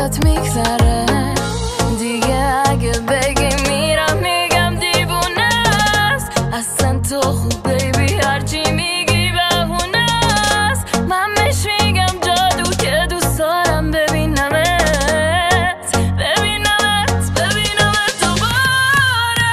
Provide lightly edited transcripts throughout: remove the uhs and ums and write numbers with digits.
برات میگذره دیگه. اگه بگی میرم میگم دیوونه است. اصلا تو خوب بیبی هرچی میگی بهونه است. من بهش میگم جادو که دوست دارم ببینمت دوباره.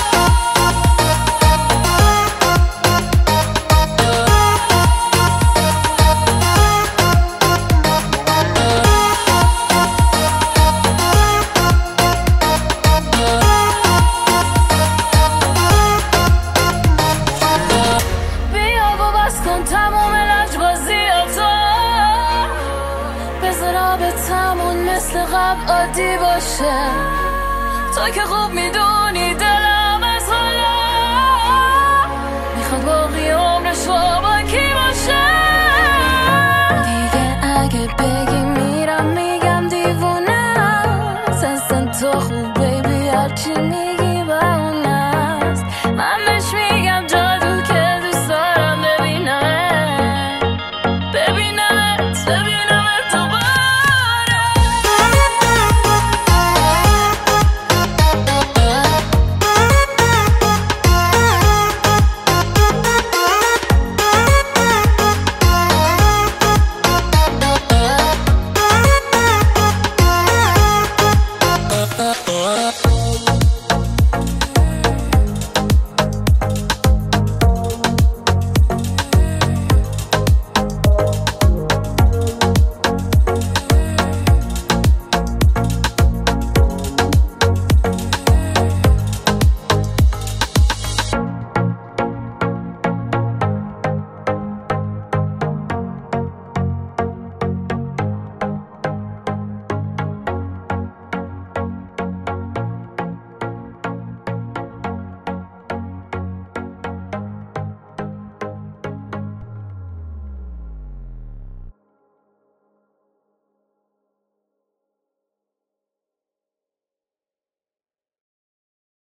بیا و بس کن تموم لجبازیاتو، بذار آبتمون مثل قبل عادی باشه. تو که خوب میدونی دلم از حالا میخواد باقی عمرش رو